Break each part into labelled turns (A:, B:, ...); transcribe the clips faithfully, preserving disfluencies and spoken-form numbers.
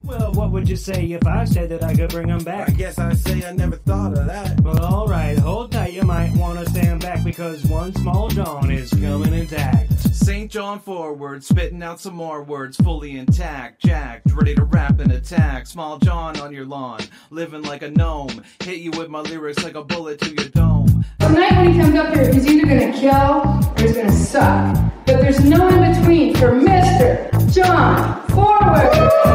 A: Well, what would you say if I said that I could bring them back?
B: I guess I'd say I never thought of that.
A: Well, alright, hold tight, you might want to stand back because one small John is coming intact.
C: Saint John forward, spitting out some more words, fully intact, jacked, ready to rap and attack. Small John on your lawn, living like a gnome, hit you with my lyrics like a bullet to your dome.
D: Tonight when he comes up here, he's either gonna kill or he's gonna suck. But there's no in between for Mister John Forward.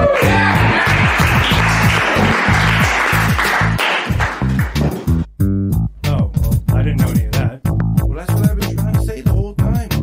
A: Oh, well, I didn't know any of that.
B: Well, that's what I've been trying to say the whole time.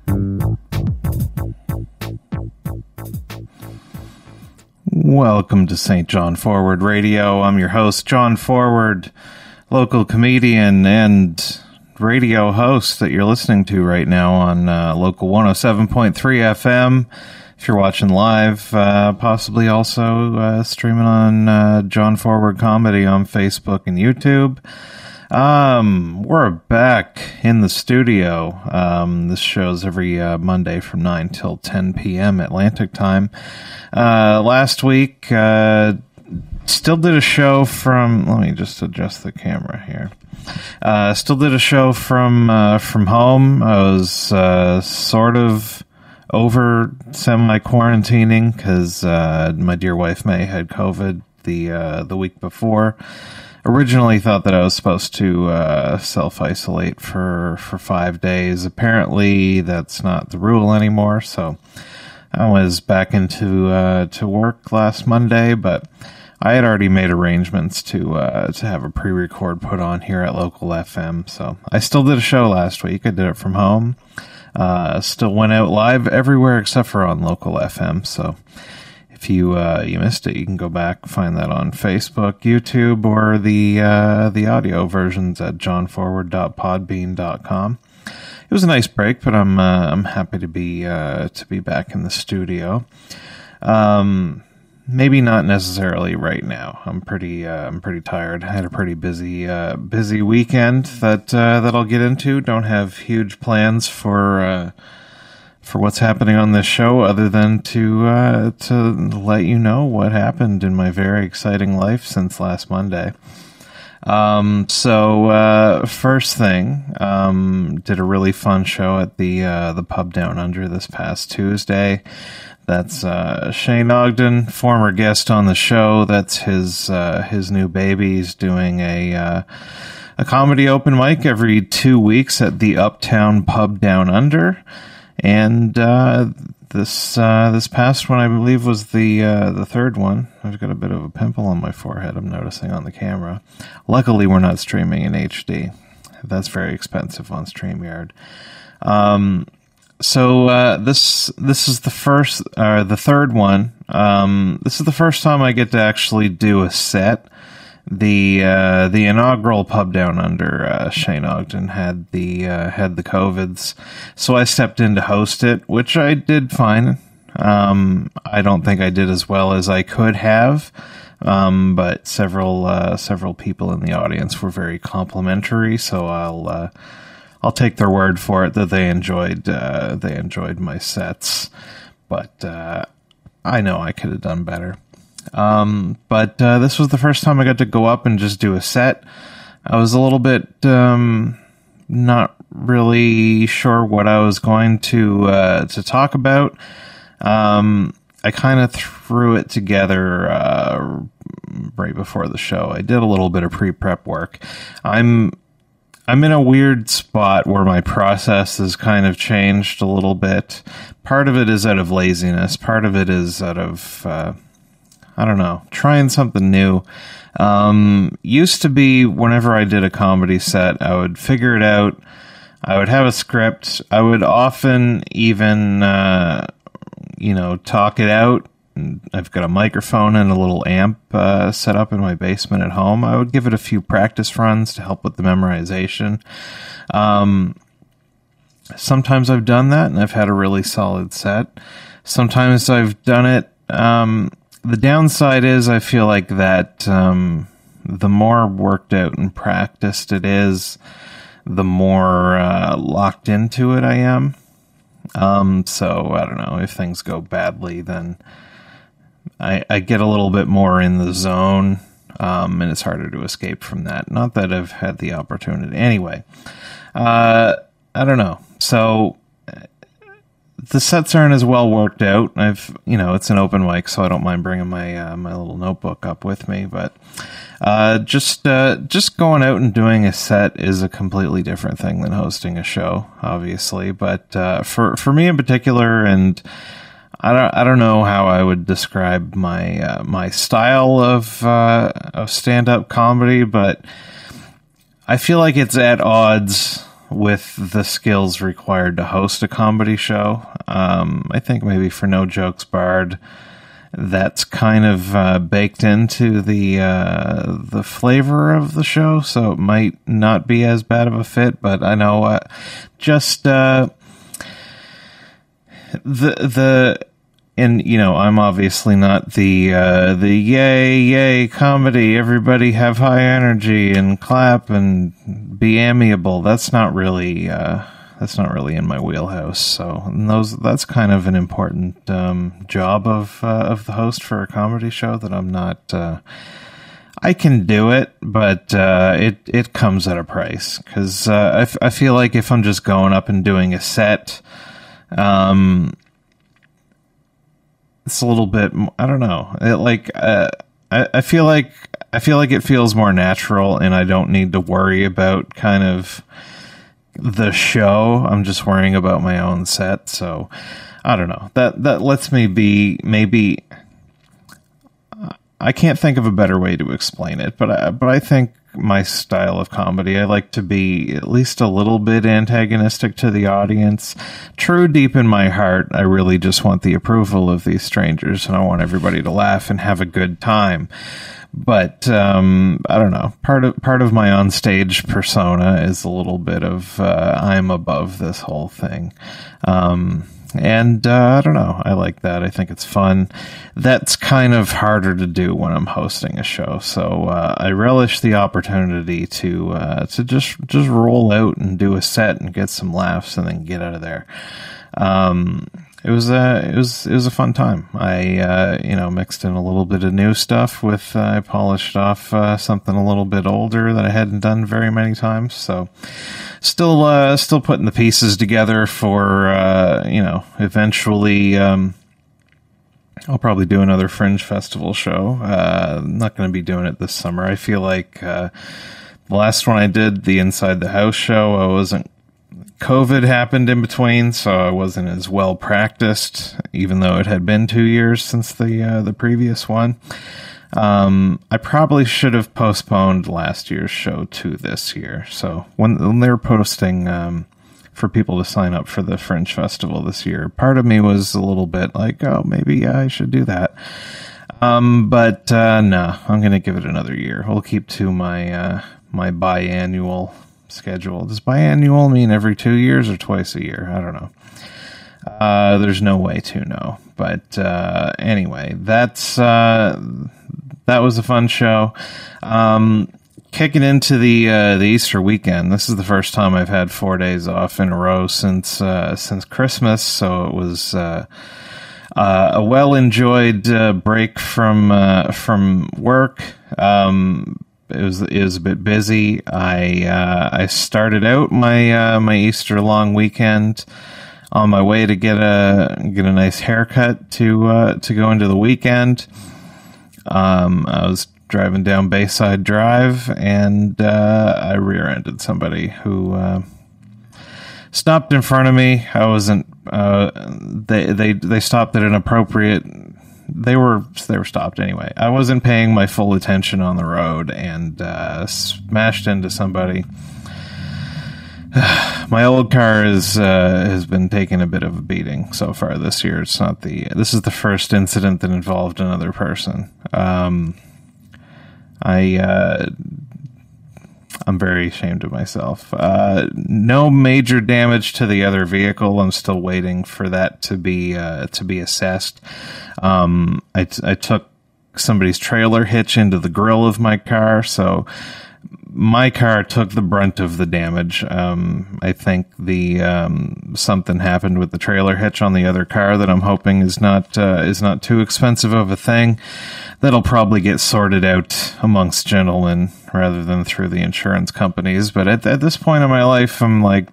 E: Welcome to Saint John Forward Radio. I'm your host, John Forward, local comedian and radio host that you're listening to right now on uh, local one oh seven point three F M. If you're watching live, uh, possibly also uh, streaming on uh, John Forward Comedy on Facebook and YouTube. Um, we're back in the studio. Um, this show's every uh, Monday from nine till ten p.m. Atlantic time. Uh, last week, uh, still did a show from, let me just adjust the camera here. Uh, still did a show from, uh, from home. I was, uh, sort of over semi-quarantining because, uh, my dear wife May had COVID the, uh, the week before. Originally thought that I was supposed to, uh, self-isolate for, for five days. Apparently that's not the rule anymore, so I was back into, uh, to work last Monday, but I had already made arrangements to uh, to have a pre-record put on here at Local F M, so I still did a show last week. I did it from home. Uh, still went out live everywhere except for on Local F M, so if you uh, you missed it, you can go back and find that on Facebook, YouTube, or the uh, the audio versions at john forward dot podbean dot com. It was a nice break, but I'm uh, I'm happy to be uh, to be back in the studio. Um. Maybe not necessarily right now. I'm pretty, uh, I'm pretty tired. I had a pretty busy, uh, busy weekend that, uh, that I'll get into. Don't have huge plans for, uh, for what's happening on this show other than to, uh, to let you know what happened in my very exciting life since last Monday. Um, so, uh, first thing, um, did a really fun show at the, uh, the pub down under this past Tuesday. That's uh, Shane Ogden, former guest on the show. That's his uh, his new baby. He's doing a uh, a comedy open mic every two weeks at the Uptown Pub Down Under. And uh, this uh, this past one, I believe, was the uh, the third one. I've got a bit of a pimple on my forehead, I'm noticing on the camera. Luckily, we're not streaming in H D. That's very expensive on StreamYard. Um... So, uh, this, this is the first, or the third one. Um, this is the first time I get to actually do a set. The, uh, the inaugural Pub Down Under, uh, Shane Ogden had the, uh, had the COVIDs. So I stepped in to host it, which I did fine. Um, I don't think I did as well as I could have. Um, but several, uh, several people in the audience were very complimentary, so I'll, uh, I'll take their word for it that they enjoyed uh, they enjoyed my sets, but uh, I know I could have done better. Um, but uh, this was the first time I got to go up and just do a set. I was a little bit um, not really sure what I was going to uh, to talk about. Um, I kind of threw it together uh, right before the show. I did a little bit of pre-prep work. I'm I'm in a weird spot where my process has kind of changed a little bit. Part of it is out of laziness. Part of it is out of, uh, I don't know, trying something new. Um, used to be whenever I did a comedy set, I would figure it out. I would have a script. I would often even, uh, you know, talk it out. I've got a microphone and a little amp uh, set up in my basement at home. I would give it a few practice runs to help with the memorization. Um, sometimes I've done that and I've had a really solid set. Sometimes I've done it. Um, the downside is I feel like that um, the more worked out and practiced it is, the more uh, locked into it I am. Um, so I don't know, if things go badly, then I, I get a little bit more in the zone, um, and it's harder to escape from that. Not that I've had the opportunity. Anyway, uh, I don't know. So the sets aren't as well worked out. I've, you know, it's an open mic, so I don't mind bringing my uh, my little notebook up with me. But uh, just uh, just going out and doing a set is a completely different thing than hosting a show, obviously. But uh, for for me in particular, and I don't I don't know how I would describe my uh, my style of uh, of stand up comedy, but I feel like it's at odds with the skills required to host a comedy show. Um, I think maybe for No Jokes Barred, that's kind of uh, baked into the uh, the flavor of the show, so it might not be as bad of a fit. But I know uh, just uh, the the. And, you know, I'm obviously not the, uh, the yay, yay comedy, everybody have high energy and clap and be amiable. That's not really, uh, that's not really in my wheelhouse. So and those, that's kind of an important, um, job of, uh, of the host for a comedy show that I'm not, uh, I can do it, but, uh, it, it comes at a price. Cause, uh, I, f- I feel like if I'm just going up and doing a set, um, it's a little bit, I don't know. It like, uh, I, I feel like, I feel like it feels more natural and I don't need to worry about kind of the show. I'm just worrying about my own set. So I don't know, that, that lets me be maybe, I can't think of a better way to explain it, but I, but I think my style of comedy, I like to be at least a little bit antagonistic to the audience. True, deep in my heart, I really just want the approval of these strangers, and I want everybody to laugh and have a good time. But um, I don't know. Part of part of my onstage persona is a little bit of uh, I'm above this whole thing. Um, And, uh, I don't know. I like that. I think it's fun. That's kind of harder to do when I'm hosting a show. So, uh, I relish the opportunity to, uh, to just, just roll out and do a set and get some laughs and then get out of there. Um, it was a, it was, it was a fun time. I, uh, you know, mixed in a little bit of new stuff with, uh, I polished off, uh, something a little bit older that I hadn't done very many times. So, Still, uh, still putting the pieces together for, uh, you know, eventually, um, I'll probably do another Fringe Festival show. Uh, I'm not going to be doing it this summer. I feel like, uh, the last one I did, the Inside the House show, I wasn't, COVID happened in between, so I wasn't as well practiced, even though it had been two years since the, uh, the previous one. Um, I probably should have postponed last year's show to this year. So when, when they were posting, um, for people to sign up for the Fringe Festival this year, part of me was a little bit like, oh, maybe yeah, I should do that. Um, but, uh, no, I'm going to give it another year. We'll keep to my, uh, my biannual schedule. Does biannual mean every two years or twice a year? I don't know. Uh, there's no way to know. But, uh, anyway, that's, uh, that was a fun show. Um, kicking into the, uh, the Easter weekend. This is the first time I've had four days off in a row since, uh, since Christmas. So it was, uh, uh, a well-enjoyed, uh, break from, uh, from work. Um, it was, it was a bit busy. I, uh, I started out my, uh, my Easter long weekend on my way to get a get a nice haircut to uh, to go into the weekend. Um, I was driving down Bayside Drive and uh, I rear-ended somebody who uh, stopped in front of me. I wasn't. Uh, they they they stopped at an appropriate. They were they were stopped anyway. I wasn't paying my full attention on the road and uh, smashed into somebody. My old car is uh, has been taking a bit of a beating so far this year. It's not the this is the first incident that involved another person. Um, I uh, I'm very ashamed of myself. Uh, no major damage to the other vehicle. I'm still waiting for that to be uh, to be assessed. Um, I t- I took somebody's trailer hitch into the grill of my car, so my car took the brunt of the damage. Um, I think the um, something happened with the trailer hitch on the other car that I'm hoping is not uh, is not too expensive of a thing. That'll probably get sorted out amongst gentlemen rather than through the insurance companies. But at, at this point in my life, I'm like,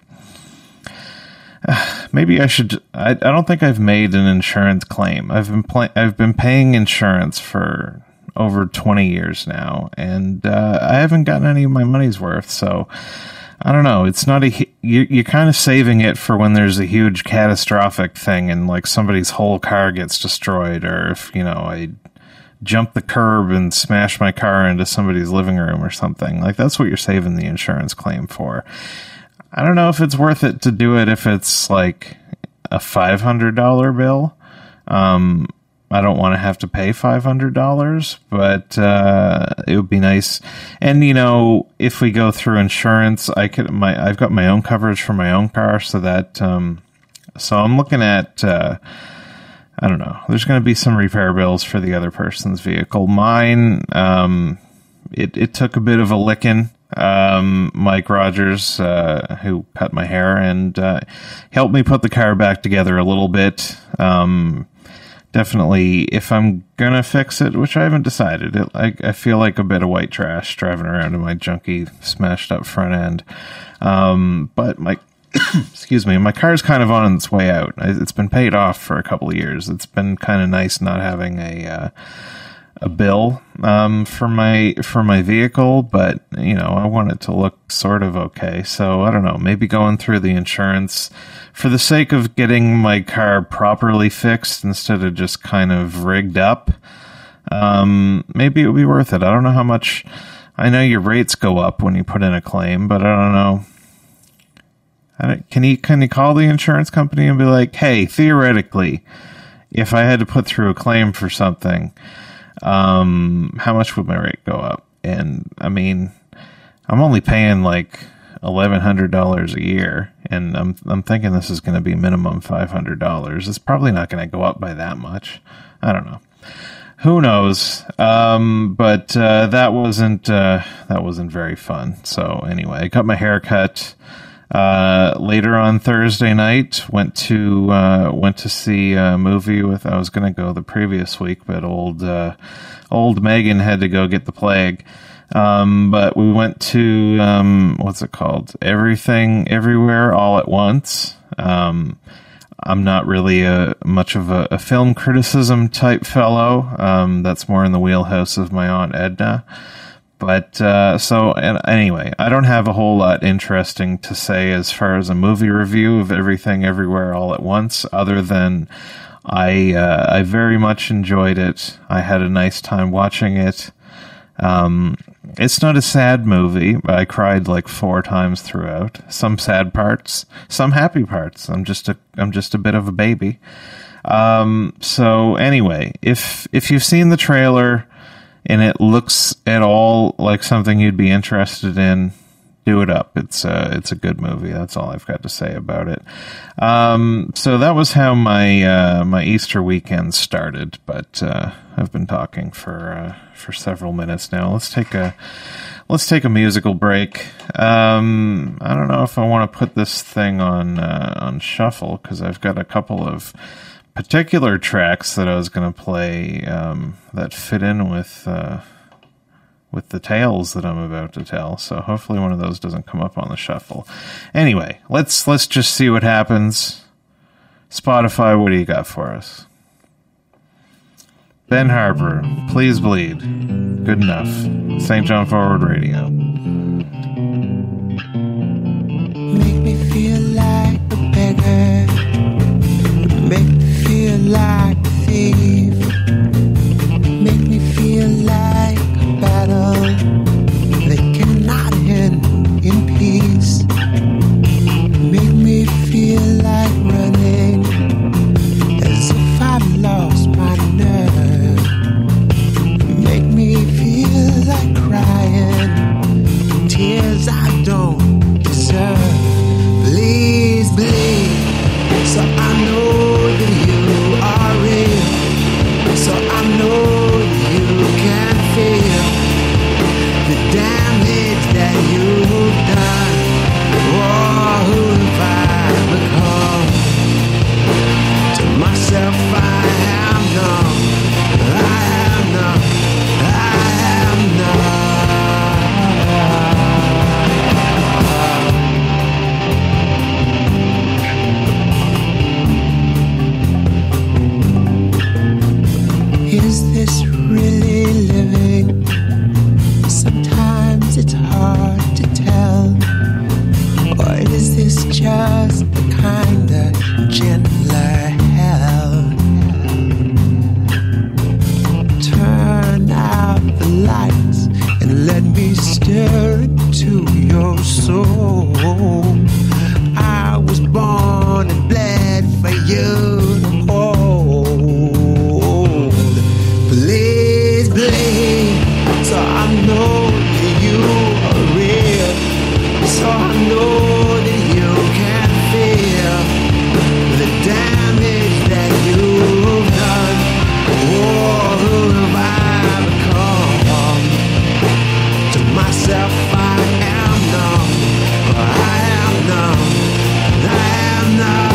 E: uh, maybe I should. I, I don't think I've made an insurance claim. I've been pl- I've been paying insurance for over twenty years now, and uh, I haven't gotten any of my money's worth. So I don't know. It's not a you, you're kind of saving it for when there's a huge catastrophic thing and like somebody's whole car gets destroyed, or if you know I jump the curb and smash my car into somebody's living room or something. Like that's what you're saving the insurance claim for. I don't know if it's worth it to do it if it's like a five hundred dollars bill. Um, I don't want to have to pay five hundred dollars, but uh, it would be nice. And, you know, if we go through insurance, I could, my, I've got my own coverage for my own car, so that, um, so I'm looking at, uh, I don't know, there's going to be some repair bills for the other person's vehicle. Mine, um, it, it took a bit of a licking. Um, Mike Rogers, uh, who cut my hair and, uh, helped me put the car back together a little bit. Um, Definitely, if I'm gonna fix it, which I haven't decided, it, I, I feel like a bit of white trash driving around in my junky, smashed up front end. Um, but my, excuse me, my car's kind of on its way out. It's been paid off for a couple of years. It's been kind of nice not having a uh, a bill um, for my for my vehicle, but you know, I want it to look sort of okay. So I don't know, maybe going through the insurance for the sake of getting my car properly fixed instead of just kind of rigged up. Um, maybe it would be worth it. I don't know how much. I know your rates go up when you put in a claim, but I don't know. I don't, can you can you call the insurance company and be like, hey, theoretically, if I had to put through a claim for something, um, how much would my rate go up? And I mean, I'm only paying like eleven hundred dollars a year, and I'm I'm thinking this is going to be minimum five hundred dollars. It's probably not going to go up by that much. I don't know. Who knows? Um, but uh, that wasn't uh, that wasn't very fun. So anyway, I got my hair cut uh, later on Thursday night. Went to uh, went to see a movie with. I was going to go the previous week, but old uh, old Megan had to go get the plague. Um, but we went to, um, what's it called? Everything, Everywhere, All at Once. Um, I'm not really a, much of a, a film criticism type fellow. Um, that's more in the wheelhouse of my Aunt Edna. But, uh, so, and anyway, I don't have a whole lot interesting to say as far as a movie review of Everything, Everywhere, All at Once, other than I, uh, I very much enjoyed it. I had a nice time watching it. Um, it's not a sad movie, but I cried like four times throughout. Some sad parts, some happy parts. I'm just a, I'm just a bit of a baby. Um, so anyway, if, if you've seen the trailer and it looks at all like something you'd be interested in, do it up. It's a, it's a good movie. That's all I've got to say about it. Um, so that was how my, uh, my Easter weekend started, but, uh, I've been talking for, uh, for several minutes now. Let's take a, let's take a musical break. Um, I don't know if I want to put this thing on, uh, on shuffle, cause I've got a couple of particular tracks that I was going to play, um, that fit in with, uh, with the tales that I'm about to tell. So hopefully one of those doesn't come up on the shuffle. Anyway, let's let's just see what happens. Spotify, what do you got for us? Ben Harper, Please Bleed. Good enough. Saint John Forward Radio.
F: Make me feel like a beggar. Make me feel like a thief. Make me feel like battle that cannot end in peace. Make me feel like running as if I've lost my nerve. Make me feel like crying tears I don't deserve. Please bleed so I know that you are real. really living? Sometimes it's hard to tell. Or is this just the kind of gentler hell? Turn out the lights and let me stare into your soul. I was born and bled for you to hold. Please, please, so I know that you are real. So I know that you can feel the damage that you've done. Oh, who have I become? To myself I am numb. I am numb. I am numb.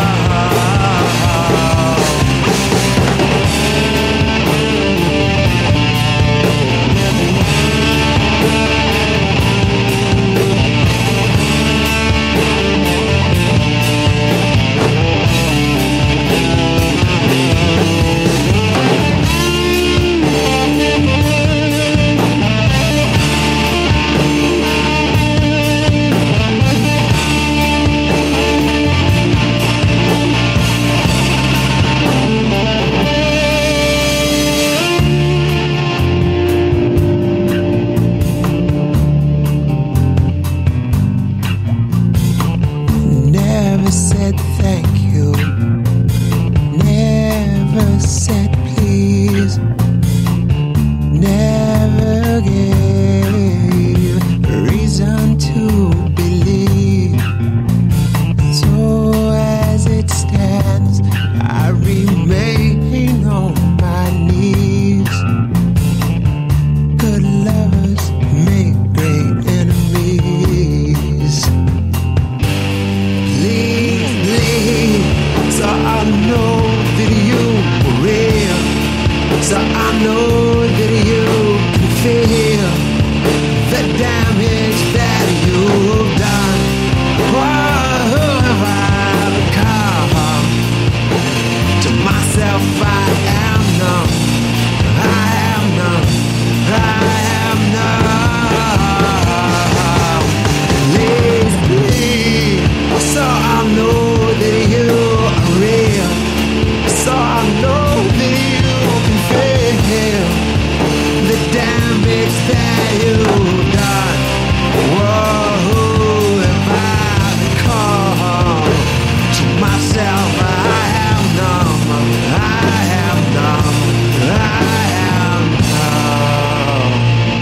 F: Never said thank you. Never said please. Never gave reason to believe. So as it stands, I remain on my knees. Good lovers make great enemies. Please, please, so I know that you are real. So I know that you can feel the damage that you've done. Oh, who have I become? To myself I am numb. I am numb. I am numb. Please, please, so I know that you are real. So I know that you can feel the damage that you've done. Whoa, who have I become? To myself I am numb. I am numb. I am numb.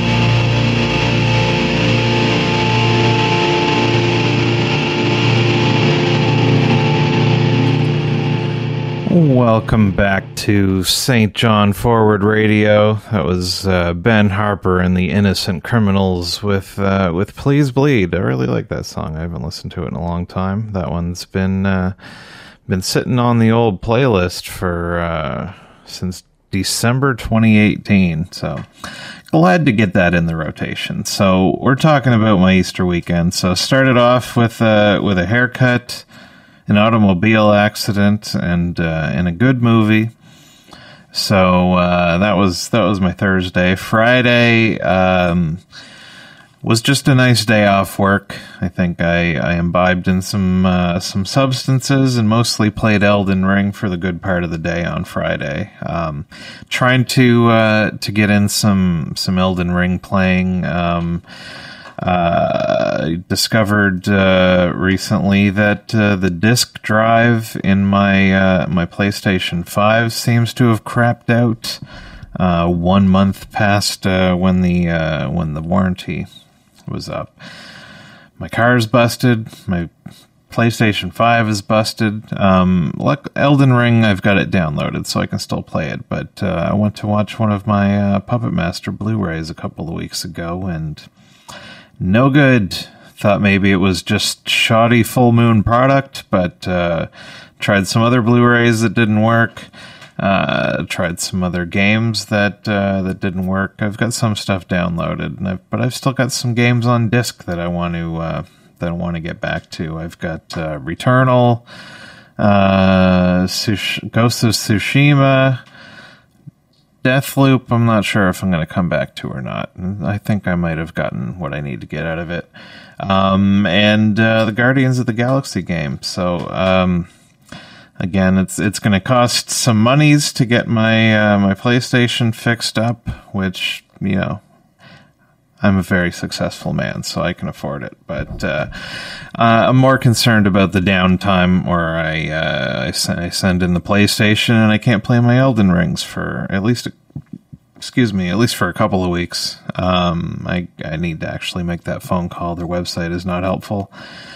E: Welcome back to Saint John Forward Radio. That was uh, Ben Harper and the Innocent Criminals with uh, with Please Bleed. I really like that song. I haven't listened to it in a long time. That one's been uh, been sitting on the old playlist for uh, since December twenty eighteen. So glad to get that in the rotation. So we're talking about my Easter weekend. So started off with uh, with a haircut, an automobile accident, and uh, and a good movie. So uh, that was that was my Thursday. Friday um, was just a nice day off work. I think I, I imbibed in some uh, some substances and mostly played Elden Ring for the good part of the day on Friday. Um, trying to uh, to get in some some Elden Ring playing. Um, Uh, discovered uh, recently that uh, the disk drive in my uh, my PlayStation five seems to have crapped out uh, one month past uh, when the uh, when the warranty was up. My car's busted. My PlayStation five is busted. Um, look, Elden Ring, I've got it downloaded, so I can still play it. But uh, I went to watch one of my uh, Puppet Master Blu-rays a couple of weeks ago, and no good. Thought maybe it was just shoddy Full Moon product, but uh, tried some other Blu-rays that didn't work. Uh, tried some other games that uh, that didn't work. I've got some stuff downloaded, and I've, but I've still got some games on disc that I want to uh, that I want to get back to. I've got uh, Returnal, uh, Sush- Ghost of Tsushima, Deathloop, I'm not sure if I'm going to come back to or not. I think I might have gotten what I need to get out of it. Um, and uh, the Guardians of the Galaxy game. So, um, again, it's it's going to cost some monies to get my uh, my PlayStation fixed up, which, you know, I'm a very successful man, so I can afford it. But uh, uh, I'm more concerned about the downtime where I, uh, I, send, I send in the PlayStation and I can't play my Elden Rings for at least, a, excuse me, at least for a couple of weeks. Um, I, I need to actually make that phone call. Their website is not helpful.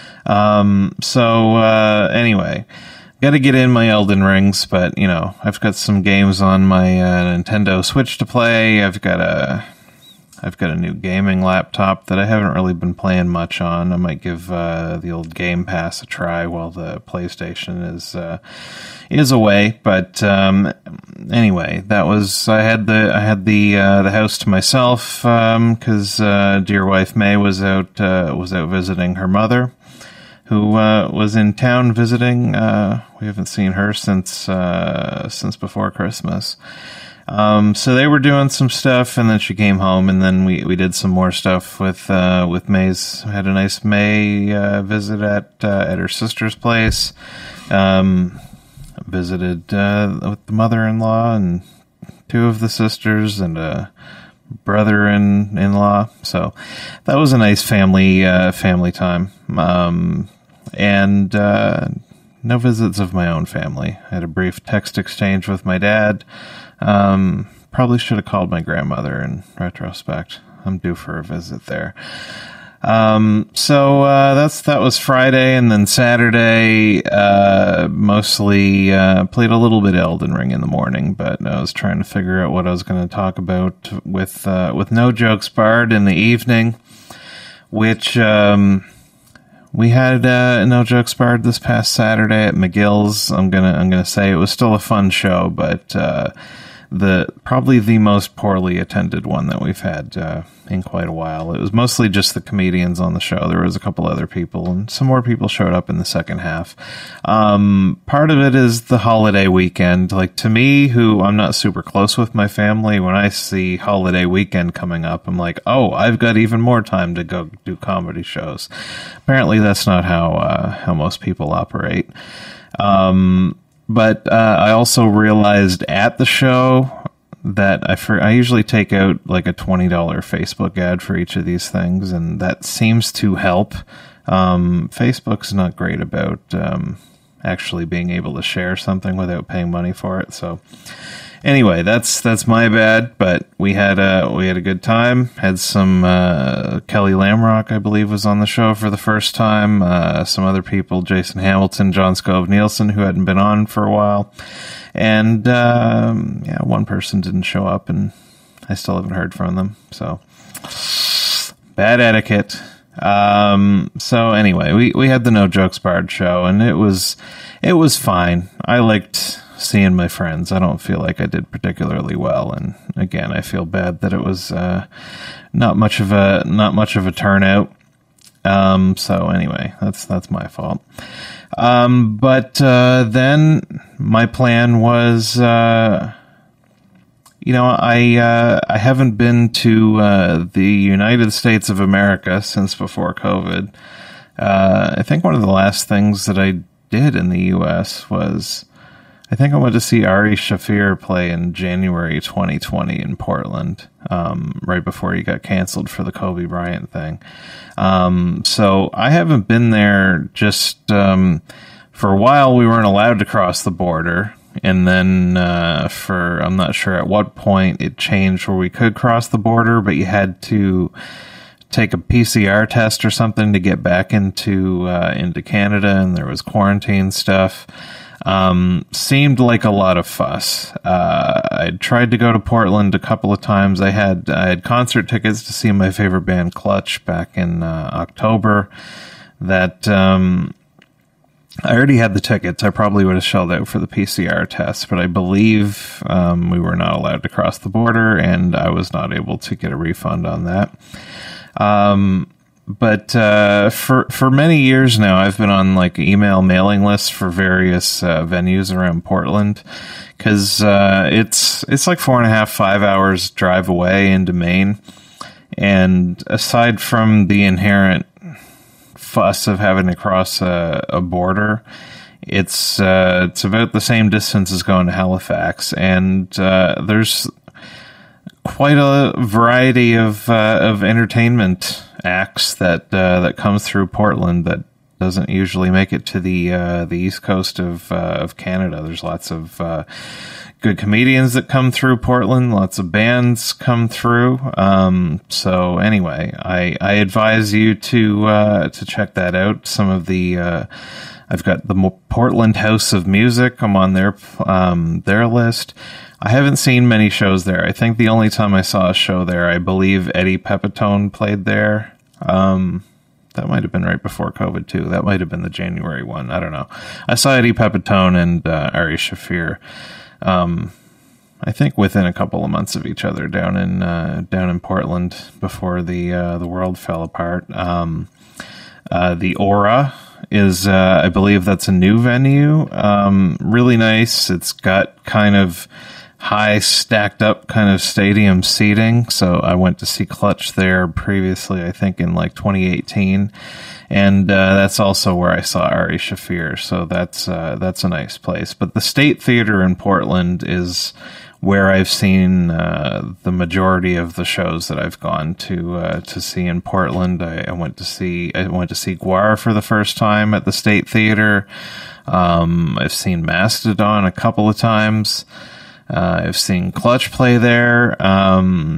E: Um, so uh, anyway, got to get in my Elden Rings, but, you know, I've got some games on my uh, Nintendo Switch to play. I've got a... I've got a new gaming laptop that I haven't really been playing much on. I might give uh, the old Game Pass a try while the PlayStation is uh, is away. But um, anyway, that was I had the I had the uh, the house to myself because um, uh, dear wife May was out uh, was out visiting her mother, who uh, was in town visiting. Uh, we haven't seen her since uh, since before Christmas. Um, so they were doing some stuff, and then she came home, and then we, we did some more stuff with, uh, with May's, had a nice May, uh, visit at, uh, at her sister's place. Um, visited, uh, with the mother-in-law and two of the sisters and a brother-in-law. So that was a nice family, uh, family time. Um, and, uh, no visits of my own family. I had a brief text exchange with my dad. Um, probably should have called my grandmother in retrospect. I'm due for a visit there. Um, so, uh, that's, that was Friday, and then Saturday, uh, mostly, uh, played a little bit Elden Ring in the morning, but I was trying to figure out what I was going to talk about with, uh, with No Jokes Barred in the evening, which, um, we had, uh, No Jokes Barred this past Saturday at McGill's. I'm gonna, I'm gonna say it was still a fun show, but, uh, the, probably the most poorly attended one that we've had, uh, in quite a while. It was mostly just the comedians on the show. There was a couple other people, and some more people showed up in the second half. Um, part of it is the holiday weekend. Like, to me, who I'm not super close with my family, when I see holiday weekend coming up, I'm like, oh, I've got even more time to go do comedy shows. Apparently that's not how, uh, how most people operate. Um, but, uh, I also realized at the show that I for, I usually take out like a twenty dollars Facebook ad for each of these things, and that seems to help. Um, Facebook's not great about um, actually being able to share something without paying money for it. So anyway, that's that's my bad. But we had a we had a good time. Had some uh, Kelly Lamrock, I believe, was on the show for the first time. Uh, some other people, Jason Hamilton, John Scove Nielsen, who hadn't been on for a while. And, um, yeah, one person didn't show up, and I still haven't heard from them. So, bad etiquette. Um, so anyway, we, we had the No Jokes Barred show, and it was, it was fine. I liked seeing my friends. I don't feel like I did particularly well. And again, I feel bad that it was, uh, not much of a, not much of a turnout. Um, so anyway, that's, that's my fault. Um, but, uh, then my plan was, uh, you know, I, uh, I haven't been to, uh, the United States of America since before COVID. Uh, I think one of the last things that I did in the U S was, I think I went to see Ari Shaffir play in January twenty twenty in Portland, um, right before he got canceled for the Kobe Bryant thing. Um, so I haven't been there. Just um, for a while, we weren't allowed to cross the border. And then uh, for, I'm not sure at what point it changed where we could cross the border, but you had to take a P C R test or something to get back into uh, into Canada, and there was quarantine stuff. Um, seemed like a lot of fuss. Uh, I tried to go to Portland a couple of times. I had, I had concert tickets to see my favorite band Clutch back in, uh, October that, um, I already had the tickets. I probably would have shelled out for the P C R test, but I believe, um, we were not allowed to cross the border, and I was not able to get a refund on that. Um, but uh, for for many years now, I've been on like email mailing lists for various uh, venues around Portland, because uh, it's it's like four and a half, five hours drive away into Maine, and aside from the inherent fuss of having to cross a, a border, it's uh, it's about the same distance as going to Halifax, and uh, there's quite a variety of uh, of entertainment acts that uh, that comes through Portland that doesn't usually make it to the uh, the east coast of uh, of Canada. There's lots of uh, good comedians that come through Portland. Lots of bands come through. Um, so anyway, I I advise you to uh, to check that out. Some of the uh, I've got the Portland House of Music. I'm on their um, their list. I haven't seen many shows there. I think the only time I saw a show there, I believe Eddie Pepitone played there. Um, that might have been right before COVID too. That might have been the January one. I don't know. I saw Eddie Pepitone and uh, Ari Shaffir. Um, I think within a couple of months of each other down in uh, down in Portland before the uh, the world fell apart. Um, uh, the Aura is, uh, I believe that's a new venue. Um, really nice. It's got kind of high stacked up kind of stadium seating. So I went to see Clutch there previously, I think in like twenty eighteen. And uh, that's also where I saw Ari Shaffir. So that's uh, that's a nice place. But the State Theater in Portland is where I've seen uh, the majority of the shows that I've gone to uh, to see in Portland. I, I went to see I went to see Gwar for the first time at the State Theater. Um, I've seen Mastodon a couple of times. Uh, I've seen Clutch play there. Um,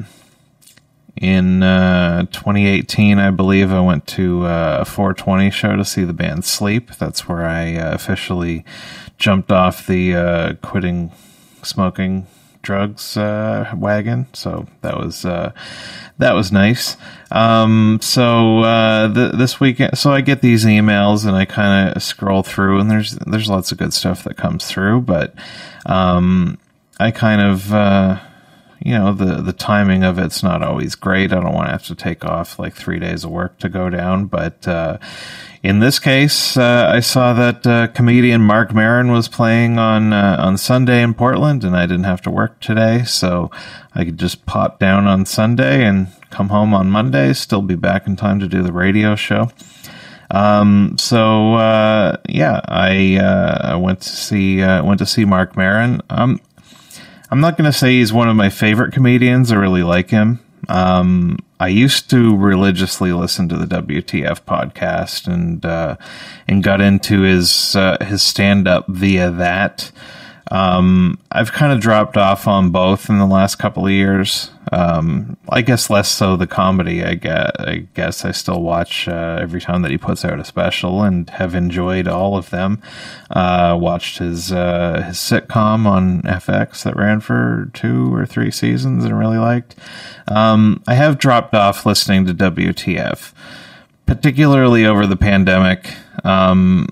E: in uh, twenty eighteen, I believe, I went to uh, a four twenty show to see the band Sleep. That's where I uh, officially jumped off the uh, quitting smoking drugs uh, wagon. So that was uh, that was nice. Um, so uh, th- this weekend, so I get these emails and I kind of scroll through, and there's there's lots of good stuff that comes through, but um, I kind of, uh, you know, the, the timing of it's not always great. I don't want to have to take off like three days of work to go down. But uh, in this case, uh, I saw that uh, comedian Mark Maron was playing on uh, on Sunday in Portland, and I didn't have to work today. So I could just pop down on Sunday and come home on Monday, still be back in time to do the radio show. Um, so, uh, yeah, I, uh, I went to see, uh, went to see Mark Maron. Um, I'm not going to say he's one of my favorite comedians. I really like him. Um, I used to religiously listen to the W T F podcast and, uh, and got into his, uh, his stand-up via that. Um, I've kind of dropped off on both in the last couple of years. Um, I guess less so the comedy. I guess, I guess I still watch, uh, every time that he puts out a special and have enjoyed all of them. Uh, watched his, uh, his sitcom on F X that ran for two or three seasons and really liked. Um, I have dropped off listening to W T F, particularly over the pandemic. Um,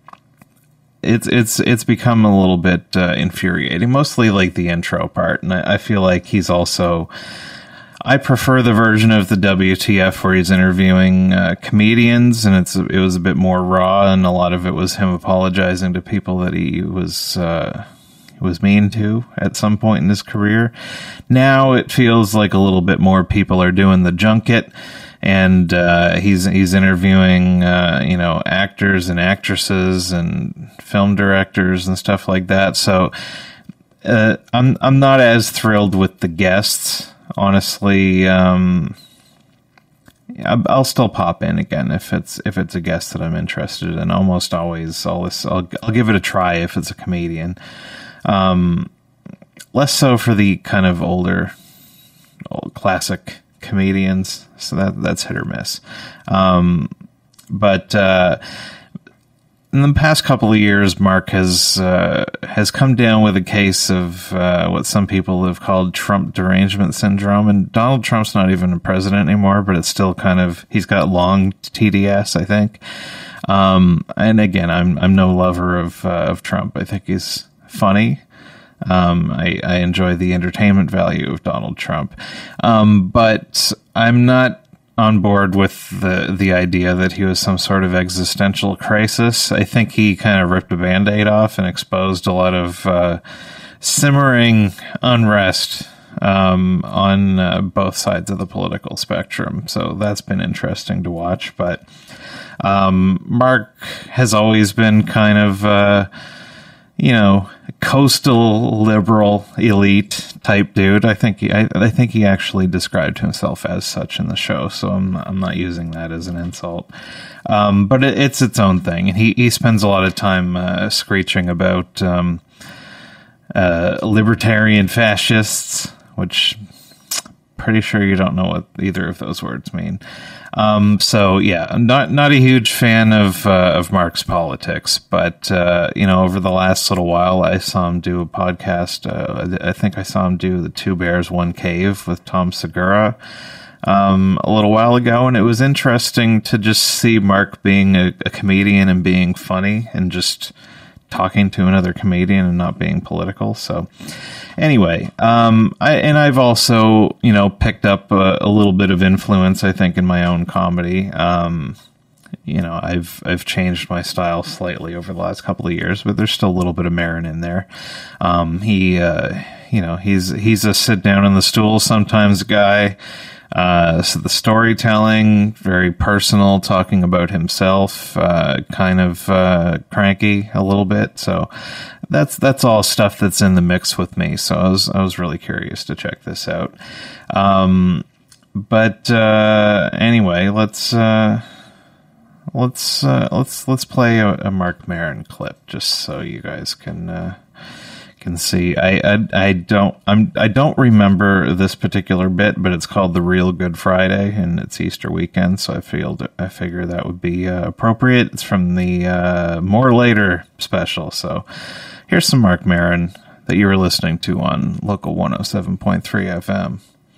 E: It's it's it's become a little bit uh, infuriating, mostly like the intro part, and I, I feel like he's also. I prefer the version of the W T F where he's interviewing uh, comedians, and it's it was a bit more raw, and a lot of it was him apologizing to people that he was uh, was mean to at some point in his career. Now it feels like a little bit more people are doing the junket. And uh, he's he's interviewing uh, you know actors and actresses and film directors and stuff like that. So uh, I'm I'm not as thrilled with the guests, honestly. Um, I'll still pop in again if it's if it's a guest that I'm interested in. Almost always, I'll I'll, I'll give it a try if it's a comedian. Um, less so for the kind of older, old classic comedians, so that that's hit or miss. Um, but uh, in the past couple of years, Mark has uh, has come down with a case of uh, what some people have called Trump derangement syndrome. And Donald Trump's not even a president anymore, but it's still kind of he's got long T D S, I think. Um, and again, I'm I'm no lover of uh, of Trump. I think he's funny. Um, I, I enjoy the entertainment value of Donald Trump. Um, but I'm not one on board with the the idea that he was some sort of existential crisis. I think he kind of ripped a Band-Aid off and exposed a lot of uh, simmering unrest um, on uh, both sides of the political spectrum. So that's been interesting to watch. But um, Mark has always been kind of, uh, you know, coastal liberal elite type dude. I think he, I, I think he actually described himself as such in the show. So I'm I'm not using that as an insult. Um, but it, it's its own thing, and he he spends a lot of time uh, screeching about um, uh, libertarian fascists, which pretty sure you don't know what either of those words mean. Um, so yeah, I'm not, not a huge fan of, uh, of Mark's politics, but, uh, you know, over the last little while, I saw him do a podcast. Uh, I think I saw him do the Two Bears, One Cave with Tom Segura, um, a little while ago. And it was interesting to just see Mark being a, a comedian and being funny and just talking to another comedian and not being political. So anyway, um, I, and I've also, you know, picked up a, a little bit of influence, I think, in my own comedy. Um, you know, I've, I've changed my style slightly over the last couple of years, but there's still a little bit of Maron in there. Um, he, uh, you know, he's, he's a sit down on the stool sometimes guy. Uh, so the storytelling, very personal, talking about himself, uh, kind of, uh, cranky a little bit. So that's, that's all stuff that's in the mix with me. So I was, I was really curious to check this out. Um, but, uh, anyway, let's, uh, let's, uh, let's, let's play a, a Mark Maron clip just so you guys can, uh, can see. I, I I don't I'm I don't remember this particular bit, but it's called The Real Good Friday, and it's Easter weekend, so I feel I figure that would be uh, appropriate. It's from the uh, More Later special. So here's some Mark Maron that you were listening to on Local one oh seven point three F M.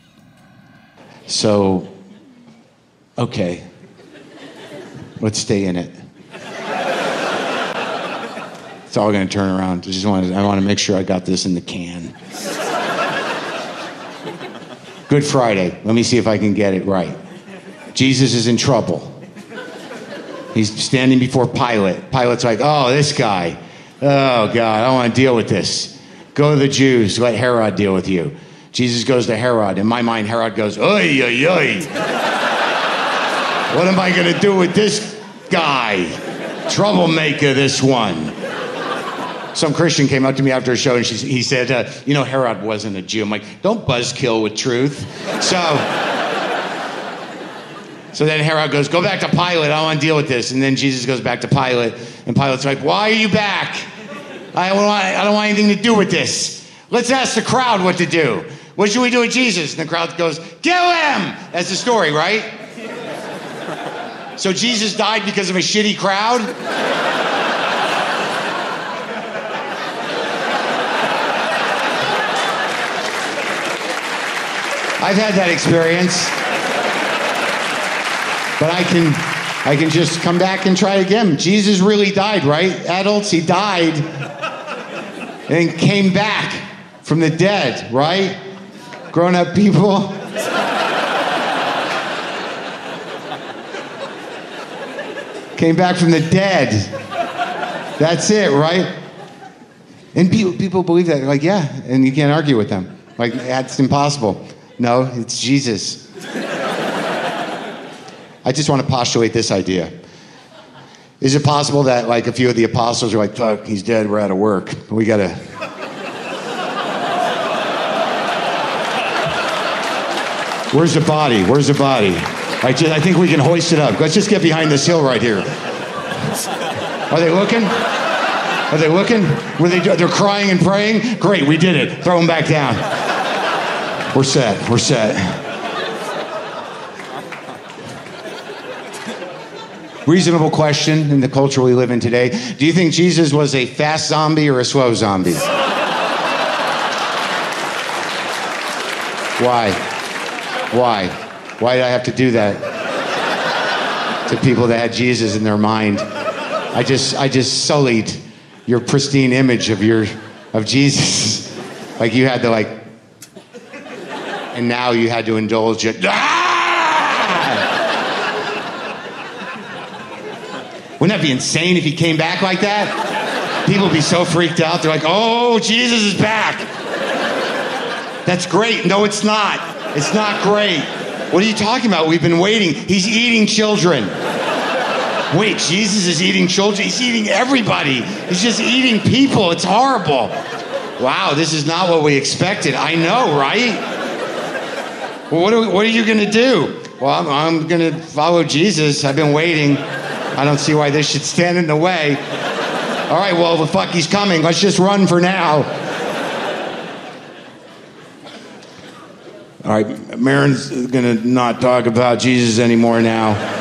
G: So, okay, let's stay in it. It's all going to turn around. I just want to, I want to make sure I got this in the can. Good Friday. Let me see if I can get it right. Jesus is in trouble. He's standing before Pilate. Pilate's like, oh, this guy. Oh, God, I don't want to deal with this. Go to the Jews. Let Herod deal with you. Jesus goes to Herod. In my mind, Herod goes, oy, oy, oy. What am I going to do with this guy? Troublemaker, this one. Some Christian came up to me after a show and she, he said, uh, you know, Herod wasn't a Jew. I'm like, don't buzzkill with truth. So, so then Herod goes, go back to Pilate. I don't want to deal with this. And then Jesus goes back to Pilate. And Pilate's like, why are you back? I don't want, I don't want anything to do with this. Let's ask the crowd what to do. What should we do with Jesus? And the crowd goes, kill him. That's the story, right? So Jesus died because of a shitty crowd? I've had that experience, but I can, I can just come back and try again. Jesus really died, right? Adults, he died and came back from the dead, right? Grown-up people. Came back from the dead. That's it, right? And people, people believe that. They're like, yeah, and you can't argue with them. Like, that's impossible. No, it's Jesus. I just want to postulate this idea. Is it possible that, like, a few of the apostles are like, fuck, he's dead, we're out of work. We got to... Where's the body? Where's the body? I, just, I think we can hoist it up. Let's just get behind this hill right here. Are they looking? Are they looking? Were they, they're crying and praying? Great, we did it. Throw them back down. We're set. We're set. Reasonable question in the culture we live in today. Do you think Jesus was a fast zombie or a slow zombie? Why? Why? Why did I have to do that to people that had Jesus in their mind? I just, I just sullied your pristine image of your, of Jesus. Like you had to like, and now you had to indulge it. Ah! Wouldn't that be insane if he came back like that? People would be so freaked out. They're like, oh, Jesus is back. That's great. No, it's not. It's not great. What are you talking about? We've been waiting. He's eating children. Wait, Jesus is eating children? He's eating everybody. He's just eating people. It's horrible. Wow, this is not what we expected. I know, right? Well, what are, we, what are you going to do? Well, I'm, I'm going to follow Jesus. I've been waiting. I don't see why this should stand in the way. All right, well, the fuck, he's coming. Let's just run for now. All right, Maron's going to not talk about Jesus anymore now.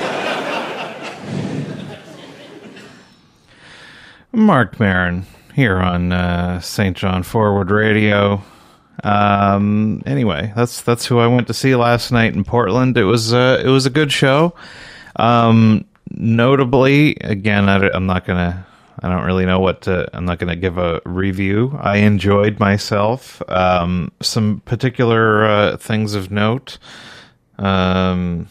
E: Mark Maron here on uh, Saint John Forward Radio. Um, anyway, that's that's who I went to see last night in Portland. It was uh, it was a good show. Um, notably, again, I, I'm not gonna. I don't really know what to. I'm not gonna give a review. I enjoyed myself. Um, some particular uh, things of note. Um.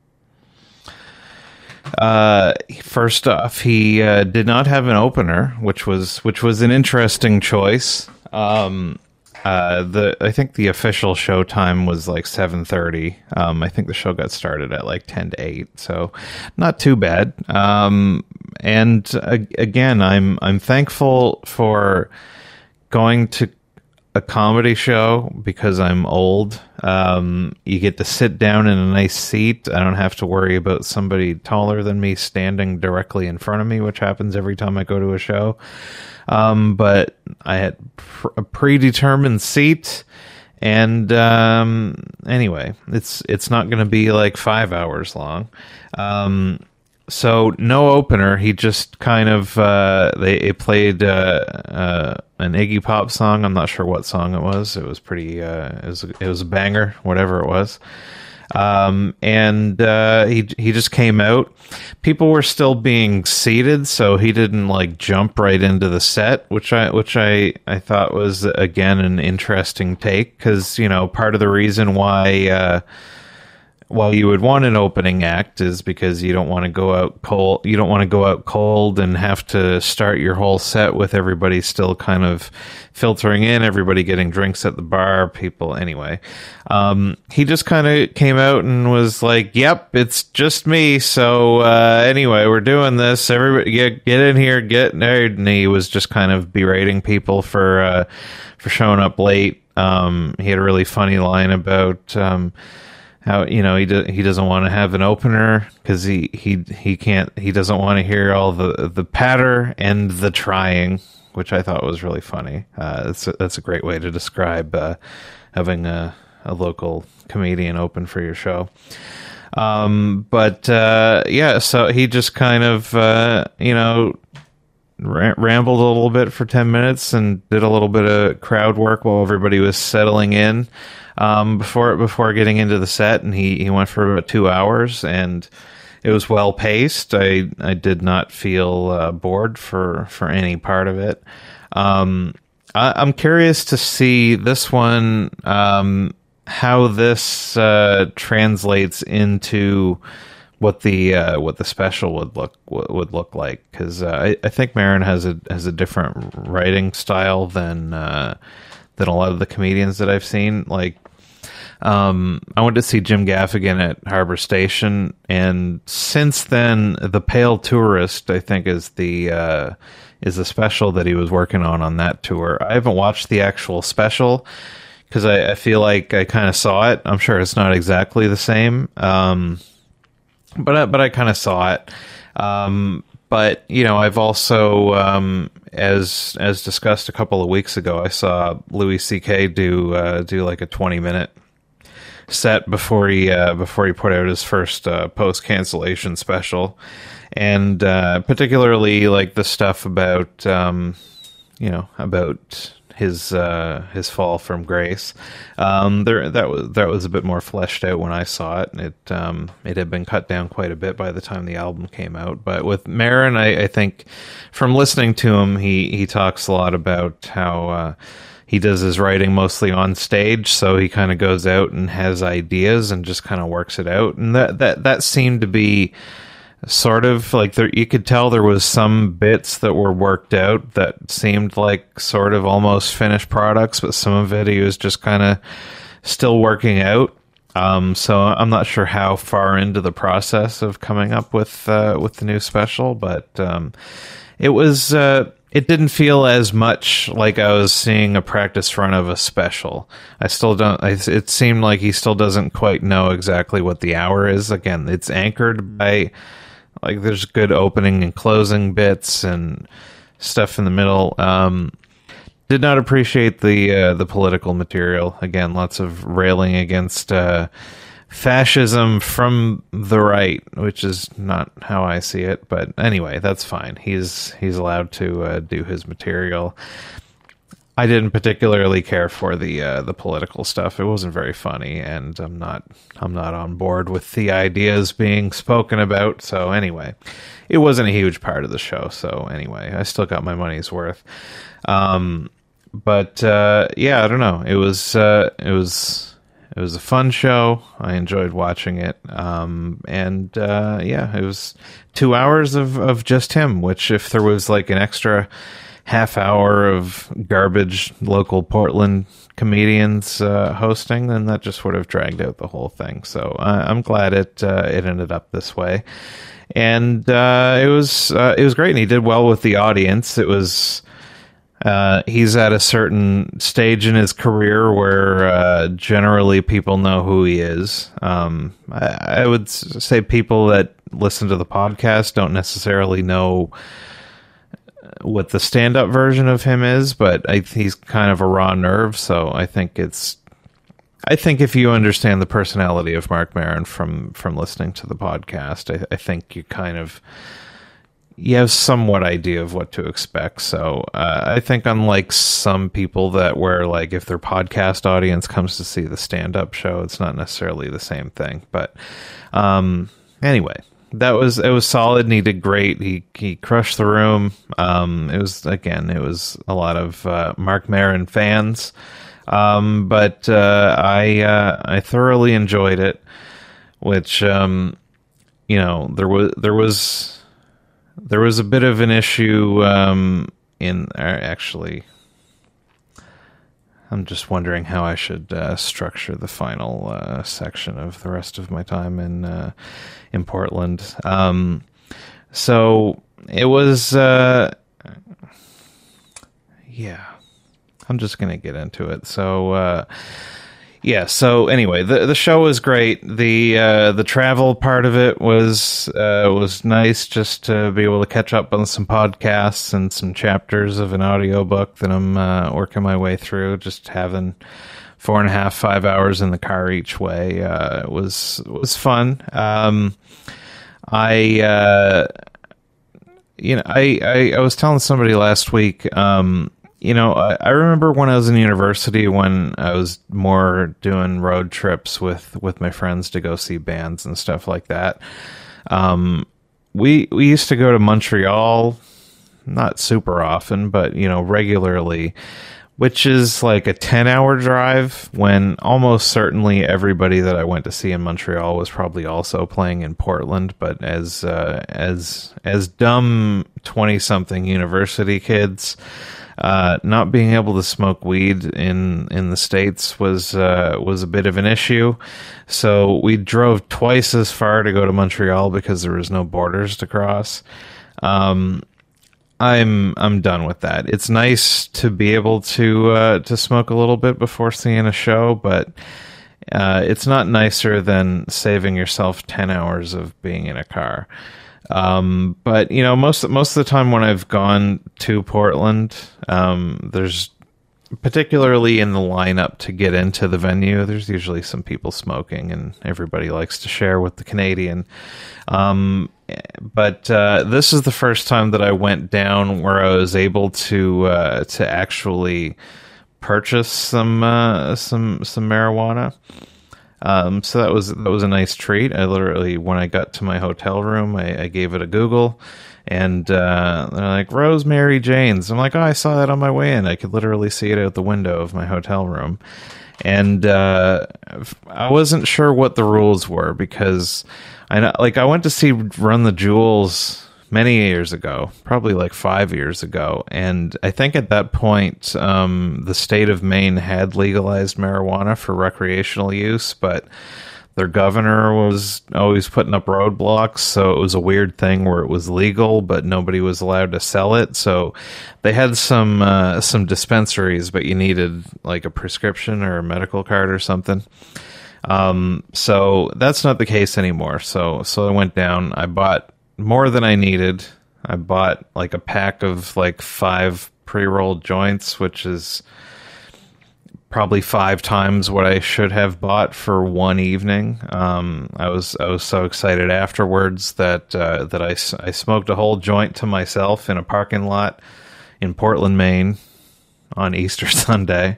E: Uh, first off, he uh, did not have an opener, which was which was an interesting choice. Um, uh, the I think the official show time was like seven thirty. Um, I think the show got started at like ten to eight, so not too bad. Um, and uh, again, I'm I'm thankful for going to a comedy show because I'm old. Um, you get to sit down in a nice seat. I don't have to worry about somebody taller than me standing directly in front of me, which happens every time I go to a show. Um, but I had pr- a predetermined seat, and um, anyway, it's it's not going to be like five hours long. Um, So no opener. He just kind of uh, they it played uh, uh, an Iggy Pop song. I'm not sure what song it was. It was pretty. Uh, it was it was a banger, whatever it was. Um, and uh, he he just came out. People were still being seated, so he didn't like jump right into the set, which I which I I thought was again an interesting take, because you know part of the reason why. Uh, Well, you would want an opening act is because you don't want to go out cold. You don't want to go out cold and have to start your whole set with everybody still kind of filtering in, everybody getting drinks at the bar, people. Anyway, um, he just kind of came out and was like, "Yep, it's just me." So uh, anyway, we're doing this. Everybody get get in here, get nerd. And he was just kind of berating people for uh, for showing up late. Um, he had a really funny line about. Um, How you know he do, he doesn't want to have an opener because he, he he can't he doesn't want to hear all the the patter and the trying, which I thought was really funny. Uh, that's a, that's a great way to describe uh, having a, a local comedian open for your show. Um, but uh, yeah, so he just kind of uh, you know ra- rambled a little bit for ten minutes and did a little bit of crowd work while everybody was settling in. Um, before before getting into the set, and he, he went for about two hours, and it was well paced. I I did not feel uh, bored for, for any part of it. Um, I, I'm curious to see this one, um, how this uh, translates into what the uh, what the special would look would look like, because uh, I, I think Maron has a has a different writing style than uh, than a lot of the comedians that I've seen. Like, um, I went to see Jim Gaffigan at Harbor Station, and since then, The Pale Tourist, I think, is the uh, is the special that he was working on on that tour. I haven't watched the actual special because I, I feel like I kind of saw it. I'm sure it's not exactly the same. Um, But I, but I kind of saw it. Um, but you know, I've also, um, as as discussed a couple of weeks ago, I saw Louis C K do uh, do like a twenty minute set before he uh, before he put out his first uh, post cancellation special, and uh, particularly like the stuff about um, you know about. his uh, his fall from grace. Um, there that was that was a bit more fleshed out when I saw it, and it um, it had been cut down quite a bit by the time the album came out. But with Maron, I, I think from listening to him, he he talks a lot about how uh, he does his writing mostly on stage, so he kind of goes out and has ideas and just kind of works it out, and that that that seemed to be sort of like there, you could tell there was some bits that were worked out that seemed like sort of almost finished products, but some of it he was just kind of still working out. Um, so I'm not sure how far into the process of coming up with uh, with the new special, but um, it was uh, it didn't feel as much like I was seeing a practice run of a special. I still don't. I, it seemed like he still doesn't quite know exactly what the hour is. Again, it's anchored by. Like, there's good opening and closing bits and stuff in the middle. Um, did not appreciate the uh, the political material. Again, lots of railing against uh, fascism from the right, which is not how I see it. But anyway, that's fine. He's he's allowed to uh, do his material. I didn't particularly care for the uh, the political stuff. It wasn't very funny, and I'm not I'm not on board with the ideas being spoken about. So anyway, it wasn't a huge part of the show. So anyway, I still got my money's worth. Um, but uh, yeah, I don't know. It was uh, it was it was a fun show. I enjoyed watching it, um, and uh, yeah, it was two hours of of just him. Which, if there was like an extra half hour of garbage local Portland comedians uh, hosting, then that just would have dragged out the whole thing. So uh, I'm glad it uh, it ended up this way, and uh, it was uh, it was great, and he did well with the audience. It was uh, he's at a certain stage in his career where uh, generally people know who he is. Um, I, I would say people that listen to the podcast don't necessarily know what the stand-up version of him is, but I, he's kind of a raw nerve, so I think it's I think if you understand the personality of Marc Maron from from listening to the podcast, I, I think you kind of you have somewhat idea of what to expect. So uh, I think unlike some people that where like if their podcast audience comes to see the stand-up show, it's not necessarily the same thing. But um, anyway, that was it was solid, and he did great. He he crushed the room. Um, it was again, it was a lot of uh, Marc Maron fans, um, but uh, I uh, I thoroughly enjoyed it. Which um, you know there was there was there was a bit of an issue um, in uh, actually. I'm just wondering how I should uh, structure the final uh, section of the rest of my time in uh, in Portland. Um, so it was, uh, yeah. I'm just gonna get into it. So uh, yeah. So anyway, the the show was great. The uh, the travel part of it was uh, was nice, just to be able to catch up on some podcasts and some chapters of an audiobook that I'm uh, working my way through. Just having four and a half, five hours in the car each way uh, was was fun. Um, I uh, you know I, I I was telling somebody last week. Um, You know, I, I remember when I was in university, when I was more doing road trips with, with my friends to go see bands and stuff like that. Um, we we used to go to Montreal, not super often, but, you know, regularly, which is like a ten-hour drive, when almost certainly everybody that I went to see in Montreal was probably also playing in Portland. But as uh, as as dumb twenty-something university kids, Uh, not being able to smoke weed in, in the States was uh, was a bit of an issue. So we drove twice as far to go to Montreal because there was no borders to cross. Um, I'm I'm done with that. It's nice to be able to uh, to smoke a little bit before seeing a show, but uh, it's not nicer than saving yourself ten hours of being in a car. Um, but you know, most most of the time when I've gone to Portland, um, there's particularly in the lineup to get into the venue, there's usually some people smoking, and everybody likes to share with the Canadian. Um, but uh, this is the first time that I went down where I was able to uh, to actually purchase some uh, some some marijuana. Um, so that was that was a nice treat. I literally, when I got to my hotel room, I, I gave it a Google, and uh, they're like, Rosemary Jane's. I'm like, oh, I saw that on my way in. I could literally see it out the window of my hotel room. and uh, I wasn't sure what the rules were because I know, like I went to see Run the Jewels many years ago, probably like five years ago, and I think at that point um, the state of Maine had legalized marijuana for recreational use, but their governor was always putting up roadblocks, so it was a weird thing where it was legal, but nobody was allowed to sell it. So they had some uh, some dispensaries, but you needed like a prescription or a medical card or something. Um, so that's not the case anymore. So so I went down. I bought more than I needed. I bought like a pack of like five pre-rolled joints, which is probably five times what I should have bought for one evening. Um, I was I was so excited afterwards that uh, that I, I smoked a whole joint to myself in a parking lot in Portland, Maine, on Easter Sunday.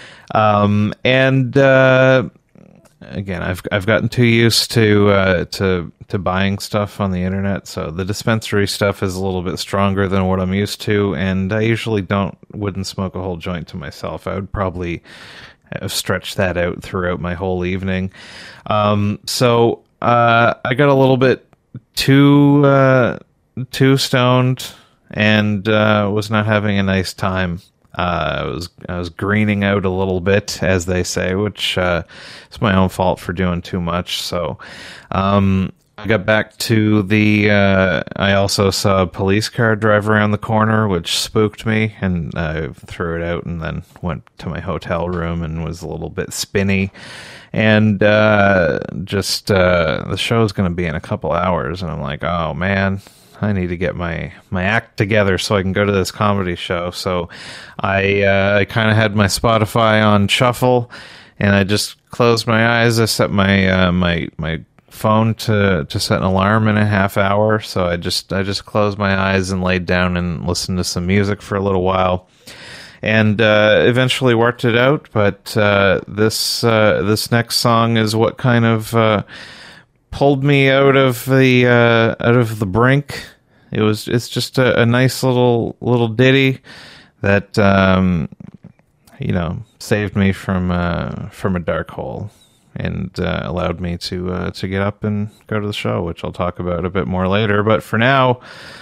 E: Um, and uh, again, I've I've gotten too used to uh, to to buying stuff on the internet, so the dispensary stuff is a little bit stronger than what I'm used to, and I usually don't wouldn't smoke a whole joint to myself. I would probably have stretched that out throughout my whole evening. Um, so uh, I got a little bit too uh, too stoned and uh, was not having a nice time. Uh, I was I was greening out a little bit, as they say, which uh, is my own fault for doing too much. So um, I got back to the. Uh, I also saw a police car drive around the corner, which spooked me, and I threw it out, and then went to my hotel room and was a little bit spinny. And uh, just uh, the show's going to be in a couple hours, and I'm like, oh man. I need to get my, my act together so I can go to this comedy show. So I uh, I kind of had my Spotify on shuffle, and I just closed my eyes. I set my uh, my my phone to, to set an alarm in a half hour. So I just I just closed my eyes and laid down and listened to some music for a little while, and uh, eventually worked it out. But uh, this uh, this next song is what kind of uh, pulled me out of the uh, out of the brink. It was it's just a, a nice little little ditty that um, you know saved me from uh, from a dark hole and uh, allowed me to uh, to get up and go to the show, which I'll talk about a bit more later. But for now,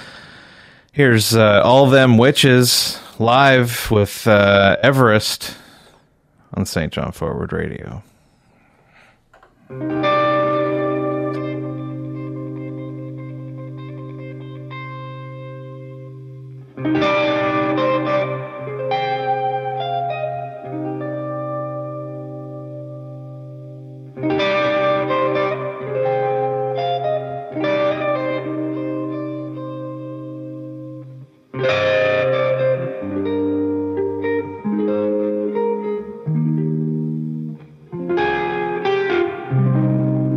E: here's uh, All Them Witches live with uh, Everest on Saint John Forward Radio.
F: Thank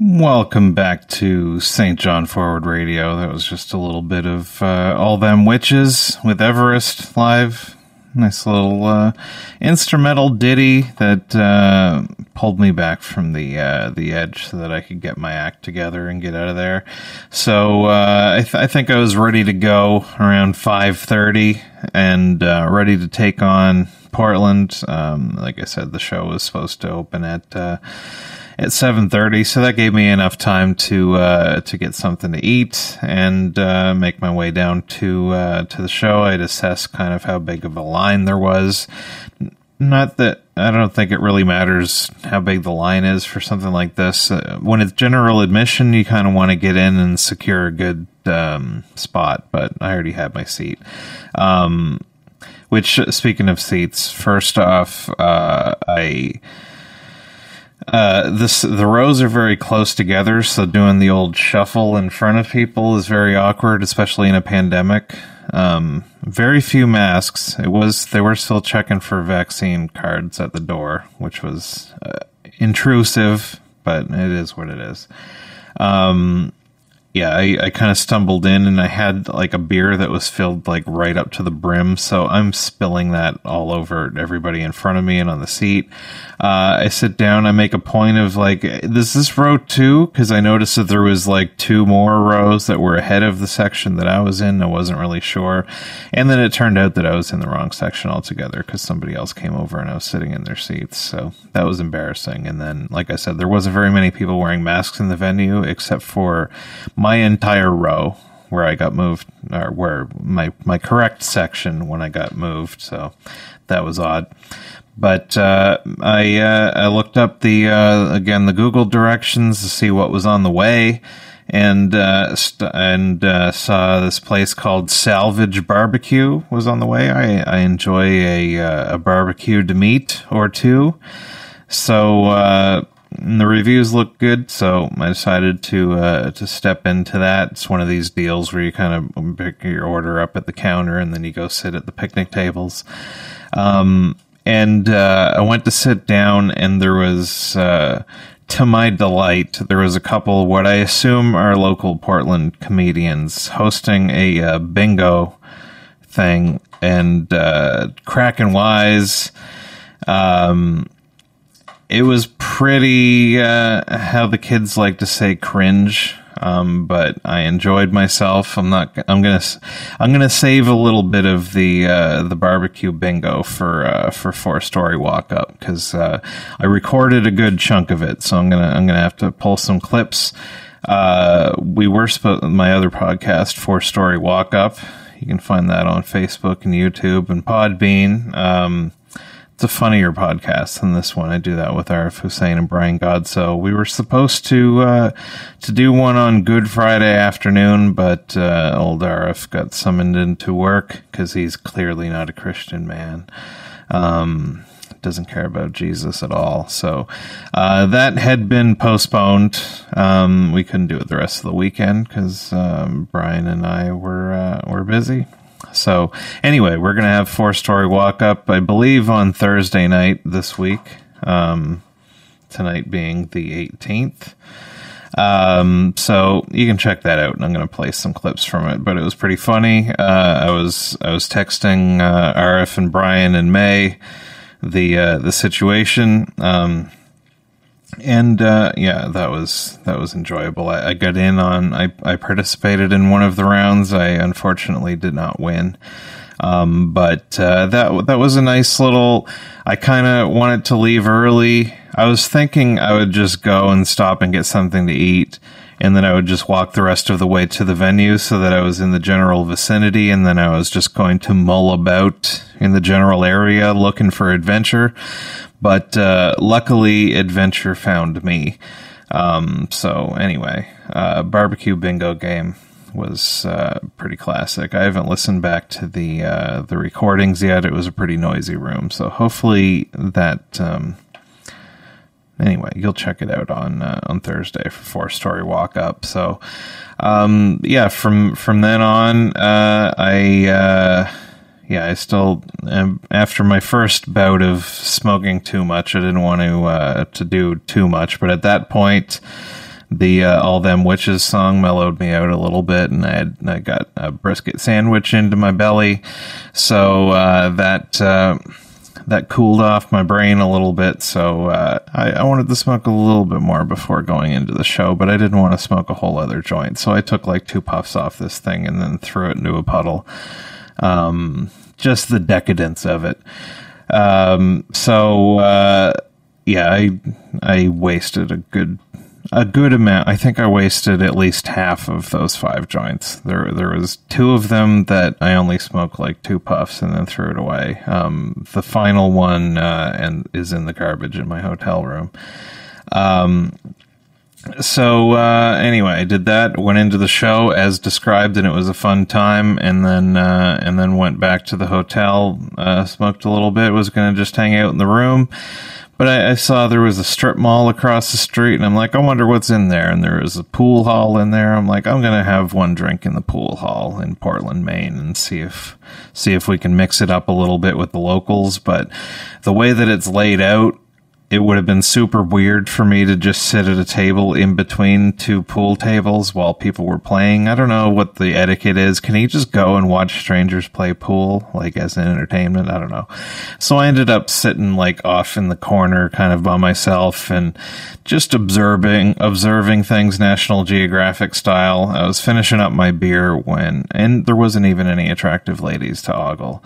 E: Welcome back to Saint John Forward Radio. That was just a little bit of uh, All Them Witches with Everest live. Nice little uh, instrumental ditty that uh, pulled me back from the uh, the edge so that I could get my act together and get out of there. So uh, I, th- I think I was ready to go around five thirty and uh, ready to take on Portland. Um, like I said, the show was supposed to open at uh, at seven thirty, so that gave me enough time to uh, to get something to eat and uh, make my way down to uh, to the show. I'd assess kind of how big of a line there was. Not that I don't think it really matters how big the line is for something like this. Uh, when it's general admission, you kind of want to get in and secure a good um, spot, but I already had my seat. Um, which, speaking of seats, first off, uh, I... Uh, this, the rows are very close together, so doing the old shuffle in front of people is very awkward, especially in a pandemic. Um, very few masks. It was, they were still checking for vaccine cards at the door, which was uh, intrusive, but it is what it is. Um, yeah, I, I kind of stumbled in and I had like a beer that was filled like right up to the brim. So I'm spilling that all over everybody in front of me and on the seat. Uh, I sit down, I make a point of like, is this row two? Cause I noticed that there was like two more rows that were ahead of the section that I was in. I wasn't really sure. And then it turned out that I was in the wrong section altogether cause somebody else came over and I was sitting in their seats. So that was embarrassing. And then, like I said, there wasn't very many people wearing masks in the venue except for my entire row where I got moved, or where my, my correct section when I got moved. So that was odd. But uh, I uh, I looked up the uh, again the Google directions to see what was on the way, and uh, st- and uh, saw this place called Salvage Barbecue was on the way. I, I enjoy a uh, a barbecued meat or two, so uh, the reviews look good. So I decided to uh, to step into that. It's one of these deals where you kind of pick your order up at the counter and then you go sit at the picnic tables. Um, And uh, I went to sit down, and there was, uh, to my delight, there was a couple, what I assume are local Portland comedians, hosting a uh, bingo thing, and uh, cracking wise. Um, it was pretty, uh, how the kids like to say, cringe. Um, but I enjoyed myself. I'm not, I'm gonna, I'm gonna save a little bit of the, uh, the barbecue bingo for, uh, for Four Story Walk Up, cause, uh, I recorded a good chunk of it. So I'm gonna, I'm gonna have to pull some clips. Uh, we were supposed, my other podcast, Four Story Walk Up. You can find that on Facebook and YouTube and Podbean. Um, It's a funnier podcast than this one. I do that with Arif Hussein and Brian Godso. We were supposed to uh, to do one on Good Friday afternoon, but uh, old Arif got summoned into work because he's clearly not a Christian man. Um, doesn't care about Jesus at all. So uh, that had been postponed. Um, we couldn't do it the rest of the weekend because um, Brian and I were uh, were busy. So anyway, we're going to have Four Story Walk Up, I believe, on Thursday night this week. Um, tonight being the eighteenth. Um, so you can check that out, and I'm going to play some clips from it, but it was pretty funny. Uh, I was, I was texting, uh, Arif and Brian and May, the, uh, the situation. Um, And, uh, yeah, that was, that was enjoyable. I, I got in on, I, I participated in one of the rounds. I unfortunately did not win. Um, but, uh, that, that was a nice little, I kind of wanted to leave early. I was thinking I would just go and stop and get something to eat. And then I would just walk the rest of the way to the venue so that I was in the general vicinity. And then I was just going to mull about in the general area looking for adventure. But uh, luckily, adventure found me. Um, so anyway, uh, barbecue bingo game was uh, pretty classic. I haven't listened back to the uh, the recordings yet. It was a pretty noisy room. So hopefully that... Um, Anyway, you'll check it out on uh, on Thursday for Four Story Walk Up. So, um, yeah, from from then on, uh, I uh, yeah, I still um, after my first bout of smoking too much, I didn't want to uh, to do too much. But at that point, the uh, All Them Witches song mellowed me out a little bit, and I had I got a brisket sandwich into my belly, so uh, that uh, that cooled off my brain a little bit. So uh, I, I wanted to smoke a little bit more before going into the show, but I didn't want to smoke a whole other joint, so I took like two puffs off this thing and then threw it into a puddle. Um, just the decadence of it. Um, so uh, yeah, I I wasted a good. A good amount. I think I wasted at least half of those five joints. There, there was two of them that I only smoked like two puffs and then threw it away. Um, the final one uh, and is in the garbage in my hotel room. Um, so uh, anyway, I did that. Went into the show as described, and it was a fun time. And then uh, and then went back to the hotel. Uh, smoked a little bit. Was going to just hang out in the room. But I, I saw there was a strip mall across the street, and I'm like, I wonder what's in there. And there was a pool hall in there. I'm like, I'm going to have one drink in the pool hall in Portland, Maine, and see if see if we can mix it up a little bit with the locals. But the way that it's laid out, it would have been super weird for me to just sit at a table in between two pool tables while people were playing. I don't know what the etiquette is. Can you just go and watch strangers play pool, like as an entertainment? I don't know. So I ended up sitting like off in the corner kind of by myself and just observing, observing things National Geographic style. I was finishing up my beer when, and there wasn't even any attractive ladies to ogle.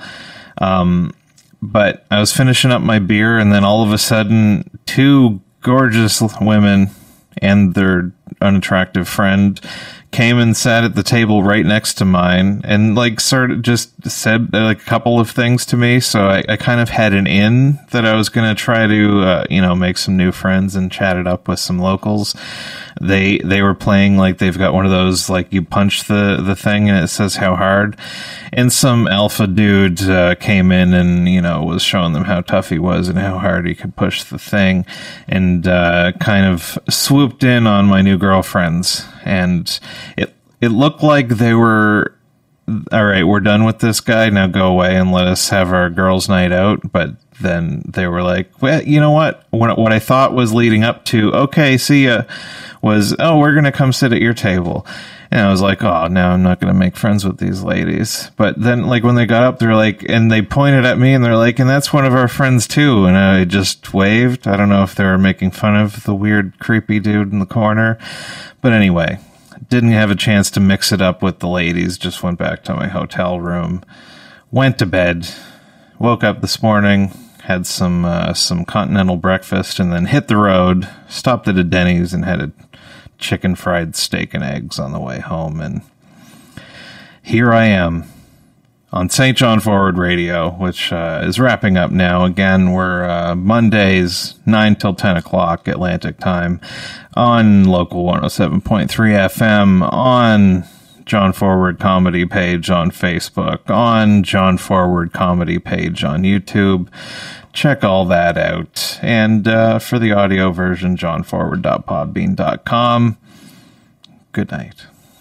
E: Um, But I was finishing up my beer, and then all of a sudden, two gorgeous women and their unattractive friend came and sat at the table right next to mine, and like sort of just said like a couple of things to me. So I, I kind of had an in that I was going to try to, uh, you know, make some new friends and chat it up with some locals. They they were playing like they've got one of those like you punch the the thing and it says how hard, and some alpha dude uh, came in and you know was showing them how tough he was and how hard he could push the thing, and uh, kind of swooped in on my new girlfriends, and it it looked like they were, all right, we're done with this guy, now go away and let us have our girls' night out. But then they were like, well, you know what? What, what I thought was leading up to, okay, see ya, was, oh, we're going to come sit at your table. And I was like, oh, no, I'm not going to make friends with these ladies. But then, like, when they got up, they're like, and they pointed at me and they're like, and that's one of our friends too. And I just waved. I don't know if they were making fun of the weird, creepy dude in the corner. But anyway, didn't have a chance to mix it up with the ladies. Just went back to my hotel room, went to bed, woke up this morning, had some uh, some continental breakfast, and then hit the road, stopped at a Denny's and had a chicken fried steak and eggs on the way home. And here I am on Saint John Forward Radio, which uh, is wrapping up now. Again, we're uh, Mondays, nine till ten o'clock Atlantic time on Local one oh seven point three F M, on John Forward Comedy page on Facebook, on John Forward Comedy page on YouTube. Check all that out. And uh, for the audio version, john forward dot podbean dot com. Good night.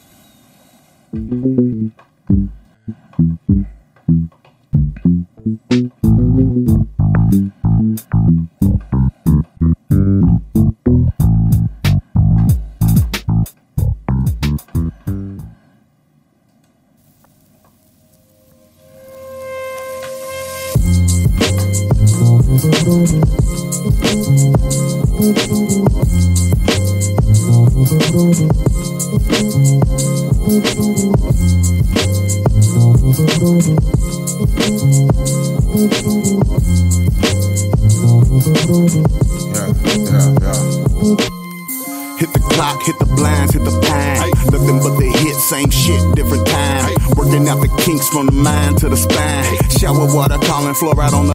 H: Hit the clock, hit the blinds, hit the pine. Nothing but the hit, same shit, different time. Working out the kinks from the mind to the spine. Shower water, calling fluoride on the